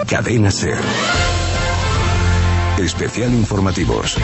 Cadena SER. Especial informativos.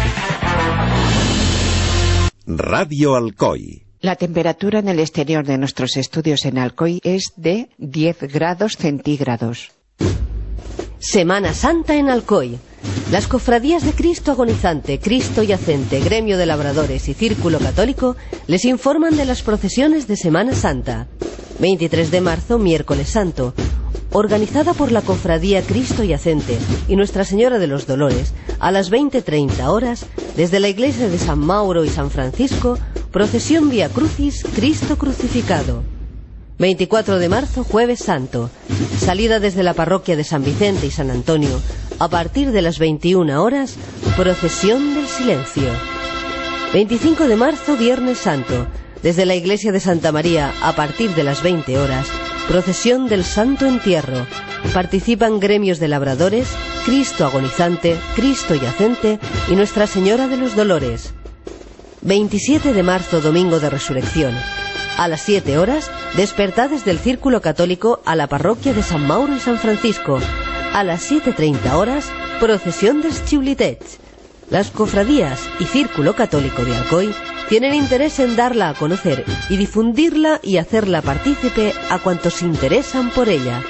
Radio Alcoy. La temperatura en el exterior de nuestros estudios en Alcoy es de 10 grados centígrados. Semana Santa en Alcoy. Las cofradías de Cristo Agonizante, Cristo Yacente, Gremio de Labradores y Círculo Católico les informan de las procesiones de Semana Santa. 23 de marzo, Miércoles Santo. Organizada por la Cofradía Cristo Yacente y Nuestra Señora de los Dolores, a las 20:30 horas, desde la iglesia de San Mauro y San Francisco, procesión Vía Crucis, Cristo Crucificado. 24 de marzo, Jueves Santo. Salida desde la parroquia de San Vicente y San Antonio. A partir de las 21 horas, procesión del silencio. 25 de marzo, Viernes Santo. Desde la iglesia de Santa María, a partir de las 20 horas, procesión del Santo Entierro. Participan gremios de labradores, Cristo Agonizante, Cristo Yacente y Nuestra Señora de los Dolores. 27 de marzo, Domingo de Resurrección. A las 7 horas, despertades del Círculo Católico a la parroquia de San Mauro y San Francisco. A las 7:30 horas, procesión dels Xiulitets. Las cofradías y Círculo Católico de Alcoy tienen interés en darla a conocer y difundirla y hacerla partícipe a cuantos se interesan por ella.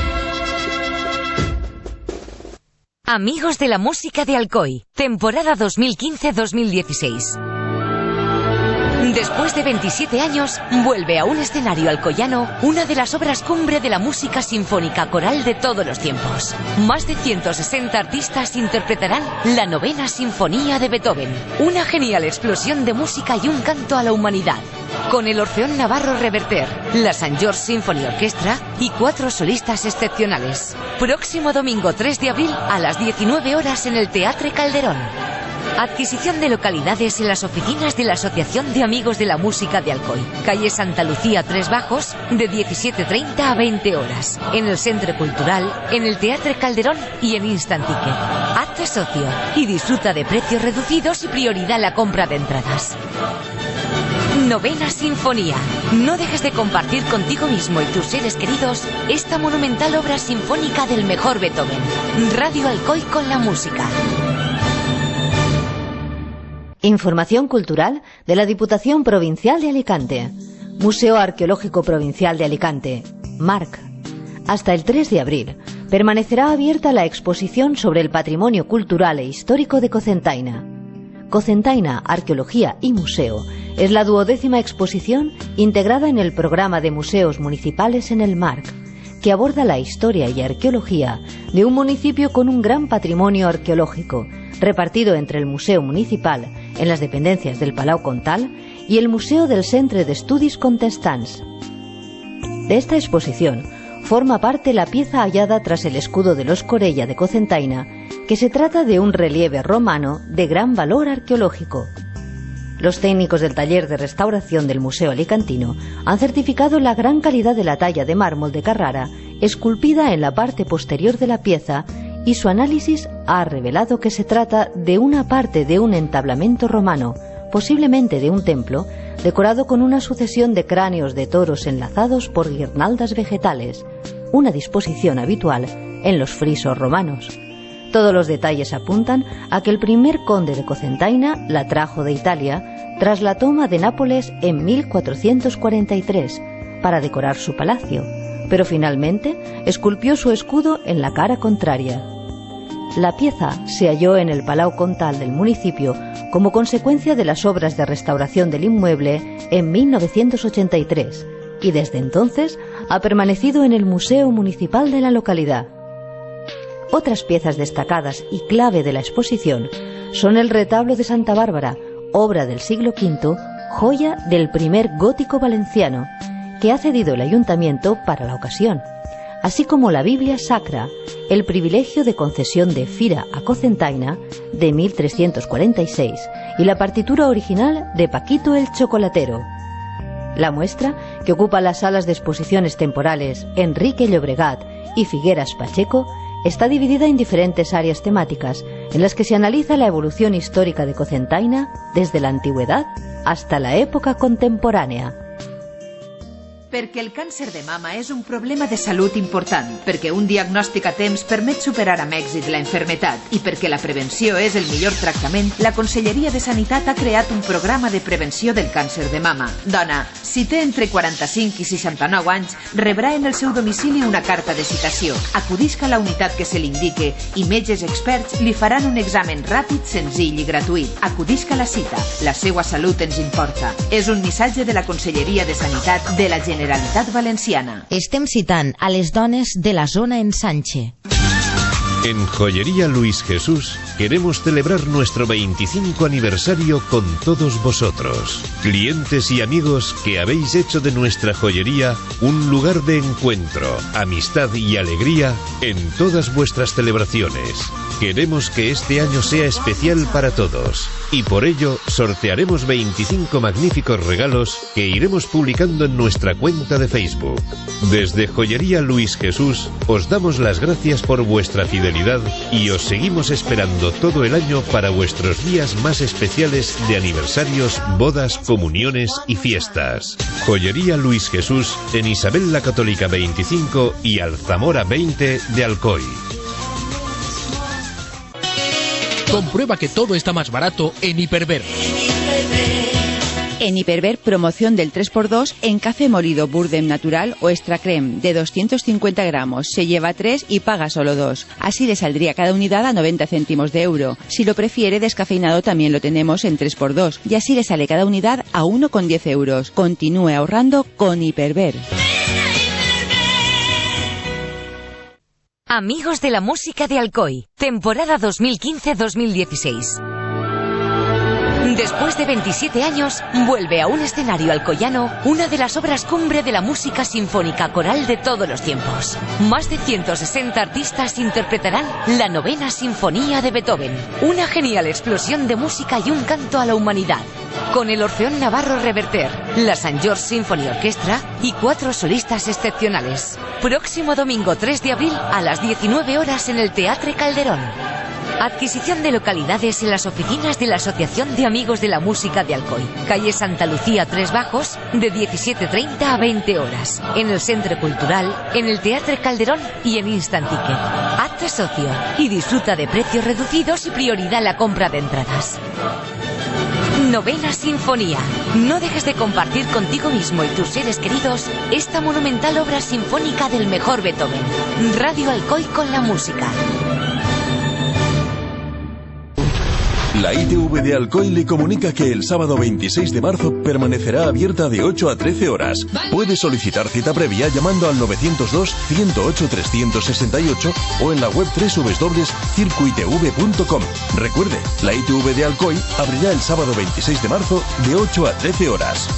Amigos de la música de Alcoy, temporada 2015-2016. Después de 27 años, vuelve a un escenario alcoyano una de las obras cumbre de la música sinfónica coral de todos los tiempos. Más de 160 artistas interpretarán la Novena Sinfonía de Beethoven, una genial explosión de música y un canto a la humanidad. Con el Orfeón Navarro Reverter, la St. George Symphony Orchestra y 4 solistas excepcionales. Próximo domingo 3 de abril a las 19 horas en el Teatre Calderón. Adquisición de localidades en las oficinas de la Asociación de Amigos de la Música de Alcoy, calle Santa Lucía 3 Bajos, de 17:30 a 20 horas, en el Centre Cultural, en el Teatre Calderón y en Instant Ticket. Hazte socio y disfruta de precios reducidos y prioridad en la compra de entradas. Novena Sinfonía. No dejes de compartir contigo mismo y tus seres queridos esta monumental obra sinfónica del mejor Beethoven. Radio Alcoy con la música. Información cultural de la Diputación Provincial de Alicante. Museo Arqueológico Provincial de Alicante, MARC. Hasta el 3 de abril permanecerá abierta la exposición sobre el patrimonio cultural e histórico de Cocentaina. Cocentaina, Arqueología y Museo es la 12ª exposición integrada en el programa de museos municipales en el MARC, que aborda la historia y arqueología de un municipio con un gran patrimonio arqueológico, repartido entre el Museo Municipal, en las dependencias del Palau Comtal, y el Museo del Centre d'Estudis Contestants. De esta exposición forma parte la pieza hallada tras el escudo de los Corella de Cocentaina, que se trata de un relieve romano de gran valor arqueológico. Los técnicos del taller de restauración del Museo Alicantino han certificado la gran calidad de la talla de mármol de Carrara, esculpida en la parte posterior de la pieza, y su análisis ha revelado que se trata de una parte de un entablamento romano, posiblemente de un templo, decorado con una sucesión de cráneos de toros enlazados por guirnaldas vegetales, una disposición habitual en los frisos romanos. Todos los detalles apuntan a que el primer conde de Cocentaina la trajo de Italia tras la toma de Nápoles en 1443 para decorar su palacio, pero finalmente esculpió su escudo en la cara contraria. La pieza se halló en el Palau Comtal del municipio como consecuencia de las obras de restauración del inmueble en 1983 y desde entonces ha permanecido en el Museo Municipal de la localidad. Otras piezas destacadas y clave de la exposición son el retablo de Santa Bárbara, obra del siglo V, joya del primer gótico valenciano, que ha cedido el ayuntamiento para la ocasión, así como la Biblia Sacra, el privilegio de concesión de Fira a Cocentaina de 1346 y la partitura original de Paquito el Chocolatero. La muestra, que ocupa las salas de exposiciones temporales Enrique Llobregat y Figueras Pacheco, está dividida en diferentes áreas temáticas en las que se analiza la evolución histórica de Cocentaina desde la antigüedad hasta la época contemporánea. Perquè el càncer de mama és un problema de salut important, perquè un diagnòstic a temps permet superar amb èxit la malaltia i perquè la prevenció és el millor tractament, la Conselleria de Sanitat ha creat un programa de prevenció del càncer de mama. Dona, si té entre 45 i 69 anys, rebrà en el seu domicili una carta de citació. Acudisca a la unitat que se li indique i metges experts li faran un examen ràpid, senzill i gratuït. Acudisca a la cita. La seva salut ens importa. És un missatge de la Conselleria de Sanitat de la Generalitat Valenciana. Estem citant a les dones de la zona ensanche. En Joyería Luis Jesús queremos celebrar nuestro 25 aniversario con todos vosotros, clientes y amigos que habéis hecho de nuestra joyería un lugar de encuentro, amistad y alegría en todas vuestras celebraciones. Queremos que este año sea especial para todos y por ello sortearemos 25 magníficos regalos que iremos publicando en nuestra cuenta de Facebook. Desde Joyería Luis Jesús os damos las gracias por vuestra fidelidad y os seguimos esperando todo el año para vuestros días más especiales de aniversarios, bodas, comuniones y fiestas. Joyería Luis Jesús en Isabel la Católica 25 y Alzamora 20 de Alcoy. Comprueba que todo está más barato en Hiperver. En Hiperver, promoción del 3x2 en café molido Burdem Natural o Extra Creme de 250 gramos. Se lleva 3 y paga solo 2. Así le saldría cada unidad a 90 céntimos de euro. Si lo prefiere, descafeinado también lo tenemos en 3x2. Y así le sale cada unidad a 1,10 euros. Continúe ahorrando con Hiperver. Amigos de la música de Alcoy, temporada 2015-2016. Después de 27 años, vuelve a un escenario alcoyano una de las obras cumbre de la música sinfónica coral de todos los tiempos. Más de 160 artistas interpretarán la 9ª Sinfonía de Beethoven, una genial explosión de música y un canto a la humanidad. Con el Orfeón Navarro Reverter, la St. George Symphony Orchestra y 4 solistas excepcionales. Próximo domingo 3 de abril a las 19 horas en el Teatre Calderón. Adquisición de localidades en las oficinas de la Asociación de Amigos de la Música de Alcoy. Calle Santa Lucía 3 Bajos, de 17:30 a 20 horas. En el Centro Cultural, en el Teatre Calderón y en Instant Ticket. Hazte socio y disfruta de precios reducidos y prioridad en la compra de entradas. 9ª Sinfonía. No dejes de compartir contigo mismo y tus seres queridos esta monumental obra sinfónica del mejor Beethoven. Radio Alcoy con la música. La ITV de Alcoy le comunica que el sábado 26 de marzo permanecerá abierta de 8 a 13 horas. Puede solicitar cita previa llamando al 902-108-368 o en la web www.circuitv.com. Recuerde, la ITV de Alcoy abrirá el sábado 26 de marzo de 8 a 13 horas.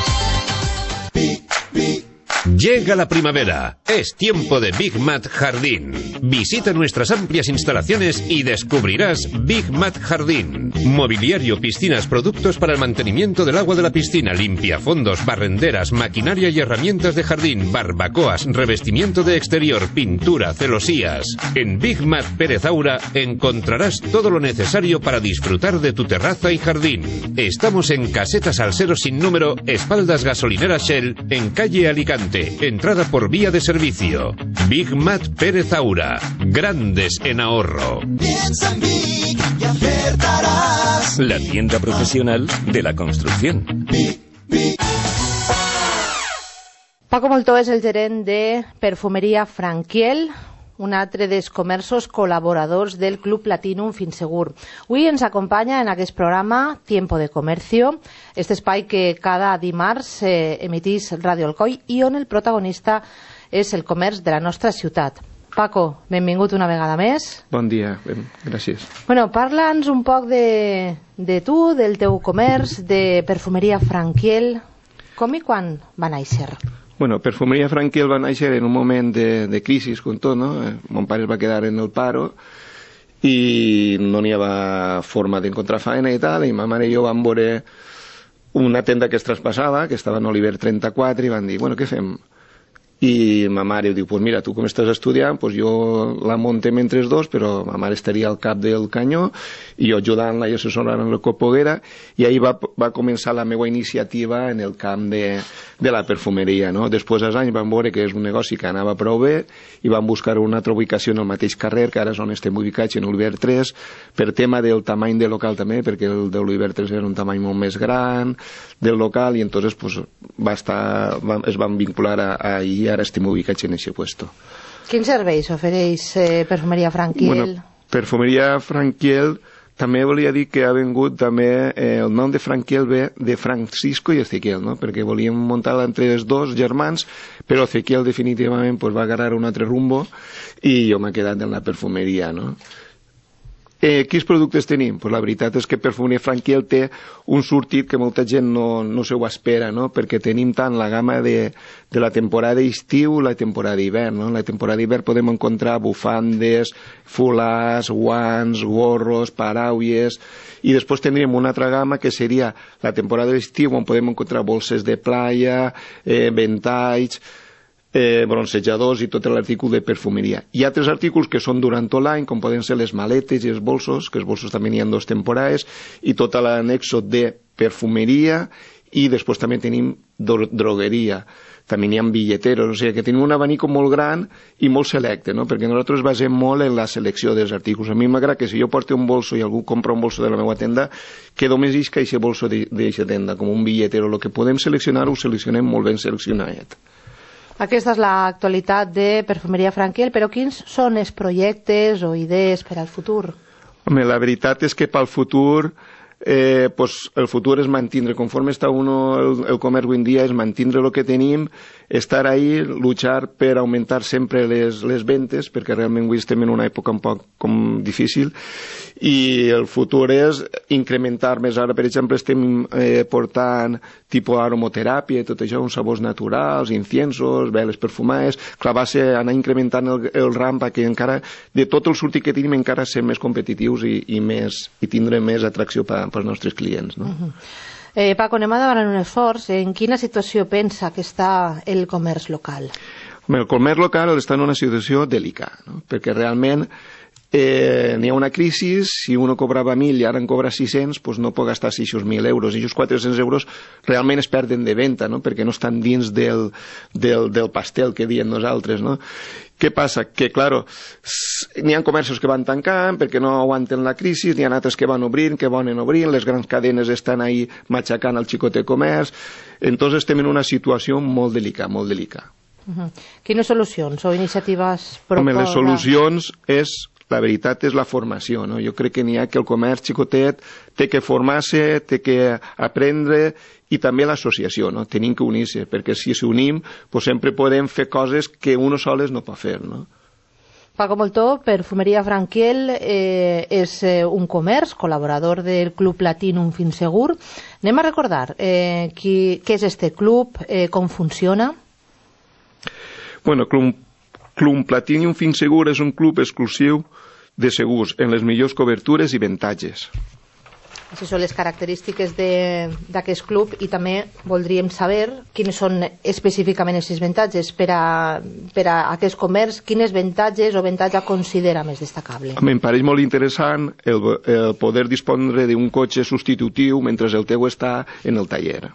Llega la primavera. Es tiempo de Big Mat Jardín. Visita nuestras amplias instalaciones y descubrirás Big Mat Jardín. Mobiliario, piscinas, productos para el mantenimiento del agua de la piscina, limpiafondos, barrenderas, maquinaria y herramientas de jardín, barbacoas, revestimiento de exterior, pintura, celosías. En Big Mat Pérez Aura encontrarás todo lo necesario para disfrutar de tu terraza y jardín. Estamos en Caseta Salsero sin número, espaldas gasolinera Shell, en calle Alicante. Entrada por vía de servicio. Big Mat Pérez Aura. Grandes en ahorro. Piensa en Big y acertarás. La tienda profesional de la construcción. Paco Moltó és el gerent de Perfumeria Franquiel, un altre dels comerços col·laboradors del Club Platinum Finsegur. Avui ens acompanya en aquest programa Tiempo de Comercio, este espai que cada dimarts emitís Radio Alcoy i on el protagonista és el comerç de la nostra ciutat. Paco, benvingut una vegada més. Bon dia, gràcies. Bueno, parla'ns un poc de tu, del teu comerç, de Perfumeria Franquiel. Com i quan va néixer? Bueno, Perfumeria Franquiel va néixer en un moment de crisi, com tot, no? Mon pare es va quedar en el paro i no n'hi havia forma d'encontrar feina i tal, i ma mare i jo vam veure una tenda que es traspassava, que estava en Oliver 34, i van dir, bueno, què fem? i ma mare diu, pues mira, tu com estàs estudiant, pues jo la muntem entre els dos, però ma mare estaria al cap del canyó i jo ajudant-la i assessorant en el que poguera, i ahir va començar la meva iniciativa en el camp de la perfumeria, no? Després dels anys vam veure que és un negoci que anava prou bé i vam buscar una altra ubicació en el mateix carrer, que ara és on estem ubicats, en Oliver 3, per tema del tamany del local també, perquè el de l'Oliver 3 era un tamany molt més gran del local, i entonces pues, es van vincular ahir. Ara estem ubicats en aquest puesto. Quins serveis ofereix Perfumeria Franquiel? Bueno, Perfumeria Franquiel també volia dir que ha vengut també el nom de Franquiel ve de Francisco i Ezequiel, no? Perquè volíem muntar-la entre els dos germans, però Ezequiel definitivament pues, va agarrar un altre rumbo i jo m'he quedat en la perfumeria, no? Quins productes tenim? Pues la veritat és que Perfumeria Franquiel té un sortit que molta gent no se ho espera, no? Perquè tenim tant la gamma de la temporada d'estiu i la temporada d'hivern, no? En la temporada d'hivern podem encontrar bufandes, fulars, guants, gorros, paraules, i després tindríem una altra gamma que seria la temporada d'estiu, on podem encontrar bolses de playa, ventalls, bronzejadors i tot l'artícul de perfumeria. Hi ha altres artículs que són durant tot l'any, com poden ser les maletes i els bolsos, que els bolsos també n'hi ha 2 temporades, i tot l'anexo de perfumeria, i després també tenim drogueria. També n'hi ha billeteros, o sigui que tenim un abanico molt gran i molt selecte, no? Perquè nosaltres basem molt en la selecció dels artículos. A mi m'agrada que si jo porto un bolso i algú compra un bolso de la meva tenda, que només isca aquest bolso d'aquesta tenda, com un billetero. El que podem seleccionar ho seleccionem molt ben seleccionat. Aquesta és l'actualitat de Perfumeria Franquiel, però quins són els projectes o idees per al futur? Home, la veritat és que pel futur pues el futur és mantindre, conforme està el comerç avui en dia, és mantindre el que tenim, estar ahí, luchar per augmentar sempre les ventes, perquè realment avui estem en una època un poc com difícil, i el futur és incrementar més. Ara, per exemple, estem portant tipus aromoteràpia, tot això, uns sabors naturals, inciensos, veles perfumades. Clar, va ser anar incrementant el ram perquè encara, de tot el sortit que tenim, encara ser més competitius i tindre més atracció pels nostres clients, no? Paco, anem a demanar un esforç. En quina situació pensa que està el comerç local? El comerç local està en una situació delicada, no? Perquè realment n'hi ha una crisi, si uno cobrava 1.000 i ara en cobra 600, doncs no pot gastar 6.000 euros, i aquests 400 euros realment es perden de venda, no? Perquè no estan dins del pastel que diem nosaltres, no? Què passa? Que, claro, n'hi ha comerços que van tancant perquè no aguanten la crisi, n'hi ha altres que van obrint, les grans cadenes estan ahí matxacant el xicotet comerç, entonces estem en una situació molt delicada, molt delicada. Quines solucions o iniciatives proposa? Home, les solucions la veritat és la formació, no? Jo crec que n'hi ha que el comerç xicotet té que formar-se, té que aprendre, i també l'associació, no? Tenim que unir-se, perquè si s'unim pues sempre podem fer coses que uno soles no pot fer, no? Paco Moltó, Perfumeria Franquiel és un comerç, col·laborador del Club Platinum Finsegur. Anem a recordar què és este club, com funciona? Bueno, Club Platinum Finsegur és un club exclusiu de segurs en les millors cobertures i avantatges. Aquestes són les característiques d'aquest club, i també voldríem saber quines són específicament aquests avantatges per a aquest comerç. Quines avantatges o avantatge considera més destacable? Em pareix molt interessant el poder dispondre d'un cotxe substitutiu mentre el teu està en el taller.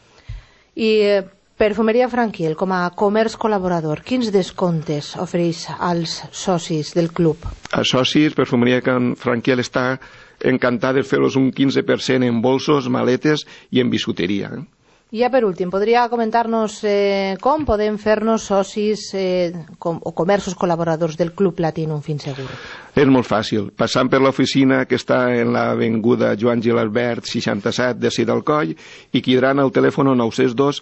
I Perfumeria Franquiel, com a comerç col·laborador, quins descomptes ofereix als socis del club? Els socis, Perfumeria Franquiel està encantada de fer-los un 15% en bolsos, maletes i en bisuteria. I ja per últim, podria comentar-nos com podem fer-nos socis o comerços col·laboradors del Club Platinum Finsegur? És molt fàcil. Passant per l'oficina que està en l'avinguda Joan Gilabert 67 de Sidalcoll i cridaran al telèfon 902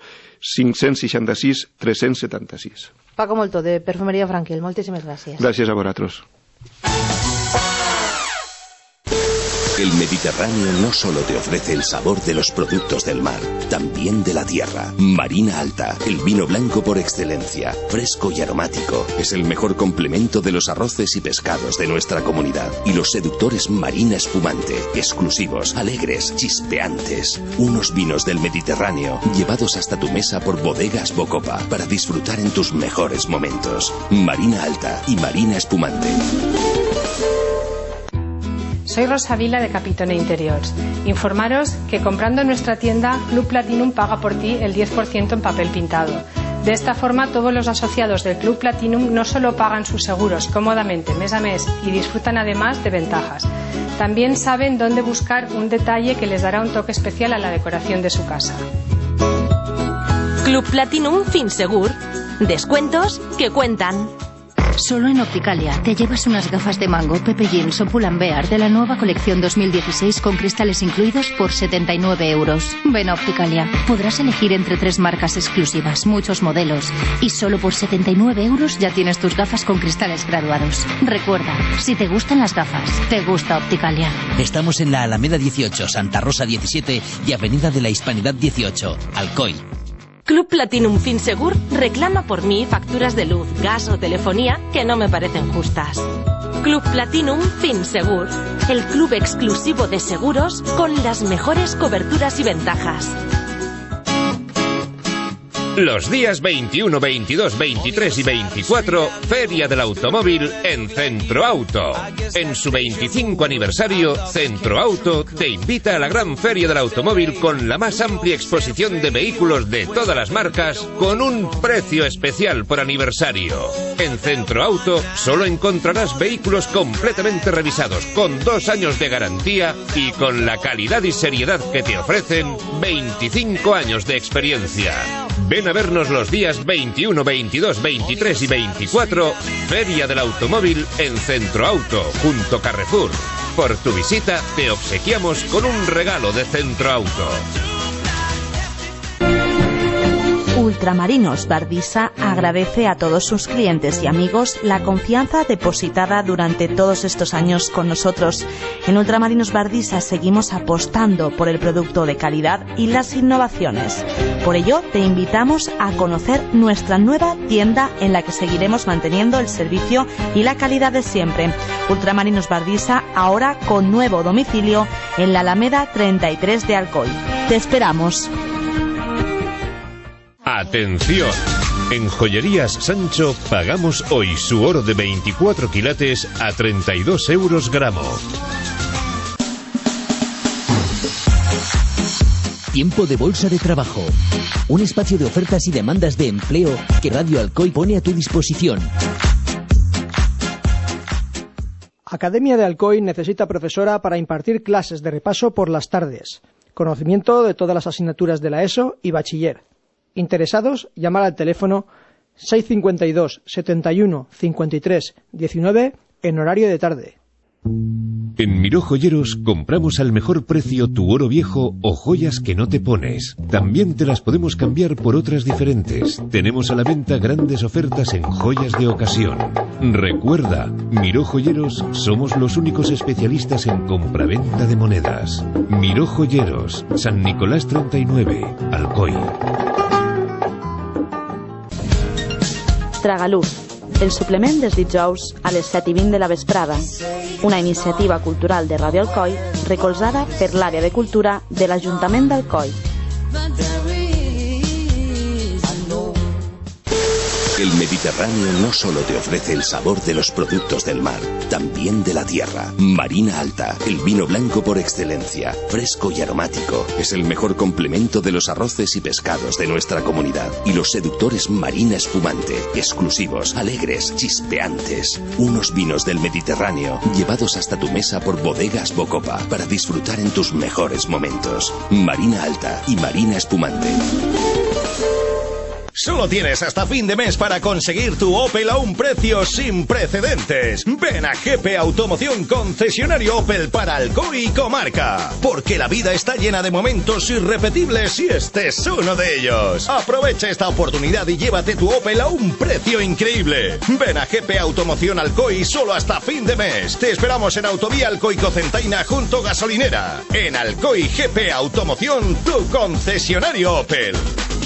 566 376. Paco Moltó, de Perfumeria Franquiel, moltíssimes gràcies. Gràcies a vosaltres. El Mediterráneo no solo te ofrece el sabor de los productos del mar, también de la tierra. Marina Alta, el vino blanco por excelencia, fresco y aromático. Es el mejor complemento de los arroces y pescados de nuestra comunidad. Y los seductores Marina Espumante, exclusivos, alegres, chispeantes. Unos vinos del Mediterráneo, llevados hasta tu mesa por Bodegas Bocopa, para disfrutar en tus mejores momentos. Marina Alta y Marina Espumante. Soy Rosa Vila de Capitone Interiors. Informaros que comprando en nuestra tienda, Club Platinum paga por ti el 10% en papel pintado. De esta forma, todos los asociados del Club Platinum no solo pagan sus seguros cómodamente mes a mes y disfrutan además de ventajas. También saben dónde buscar un detalle que les dará un toque especial a la decoración de su casa. Club Platinum Finsegur. Descuentos que cuentan. Solo en Opticalia te llevas unas gafas de Mango, Pepe Jeans o Pull&Bear de la nueva colección 2016 con cristales incluidos por 79 euros. Ven a Opticalia. Podrás elegir entre 3 marcas exclusivas, muchos modelos. Y solo por 79 euros ya tienes tus gafas con cristales graduados. Recuerda, si te gustan las gafas, te gusta Opticalia. Estamos en la Alameda 18, Santa Rosa 17 y Avenida de la Hispanidad 18, Alcoy. Club Platinum Finsegur reclama por mí facturas de luz, gas o telefonía que no me parecen justas. Club Platinum Finsegur, el club exclusivo de seguros con las mejores coberturas y ventajas. Los días 21, 22, 23 y 24, Feria del Automóvil en Centro Auto. En su 25 aniversario, Centro Auto te invita a la gran Feria del Automóvil con la más amplia exposición de vehículos de todas las marcas con un precio especial por aniversario. En Centro Auto solo encontrarás vehículos completamente revisados con 2 años de garantía y con la calidad y seriedad que te ofrecen 25 años de experiencia. Ven a vernos los días 21, 22, 23 y 24, Feria del Automóvil en Centro Auto, junto a Carrefour. Por tu visita te obsequiamos con un regalo de Centro Auto. Ultramarinos Bardisa agradece a todos sus clientes y amigos la confianza depositada durante todos estos años con nosotros. En Ultramarinos Bardisa seguimos apostando por el producto de calidad y las innovaciones. Por ello, te invitamos a conocer nuestra nueva tienda en la que seguiremos manteniendo el servicio y la calidad de siempre. Ultramarinos Bardisa, ahora con nuevo domicilio en la Alameda 33 de Alcoy. Te esperamos. ¡Atención! En Joyerías Sancho pagamos hoy su oro de 24 quilates a 32 euros gramo. Tiempo de Bolsa de Trabajo. Un espacio de ofertas y demandas de empleo que Radio Alcoy pone a tu disposición. Academia de Alcoy necesita profesora para impartir clases de repaso por las tardes. Conocimiento de todas las asignaturas de la ESO y bachiller. Interesados, llamar al teléfono 652 71 53 19 en horario de tarde. En Miró Joyeros compramos al mejor precio tu oro viejo o joyas que no te pones. También te las podemos cambiar por otras diferentes. Tenemos a la venta grandes ofertas en joyas de ocasión. Recuerda, Miró Joyeros somos los únicos especialistas en compraventa de monedas. Miró Joyeros, San Nicolás 39, Alcoy. Tragaluz, el suplement dels dijous a les 7:20 de la vesprada, una iniciativa cultural de Radio Alcoy recolzada per l'àrea de cultura de l'Ajuntament d'Alcoy. El Mediterráneo no solo te ofrece el sabor de los productos del mar, también de la tierra. Marina Alta, el vino blanco por excelencia, fresco y aromático. Es el mejor complemento de los arroces y pescados de nuestra comunidad. Y los seductores Marina Espumante, exclusivos, alegres, chispeantes. Unos vinos del Mediterráneo, llevados hasta tu mesa por Bodegas Bocopa, para disfrutar en tus mejores momentos. Marina Alta y Marina Espumante. Solo tienes hasta fin de mes para conseguir tu Opel a un precio sin precedentes. Ven a GP Automoción, concesionario Opel para Alcoy y comarca. Porque la vida está llena de momentos irrepetibles y este es uno de ellos. Aprovecha esta oportunidad y llévate tu Opel a un precio increíble. Ven a GP Automoción Alcoy solo hasta fin de mes. Te esperamos en Autovía Alcoy-Cocentaina junto gasolinera. En Alcoy GP Automoción, tu concesionario Opel.